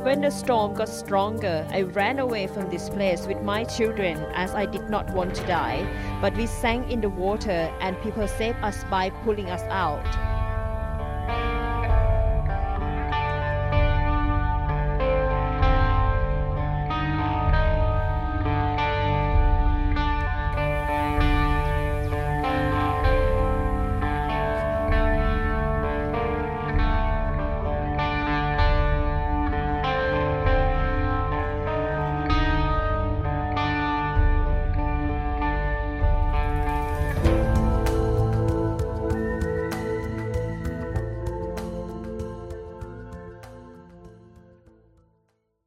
When the storm got stronger, I ran away from this place with my children as I did not want to die, but we sank in the water and people saved us by pulling us out.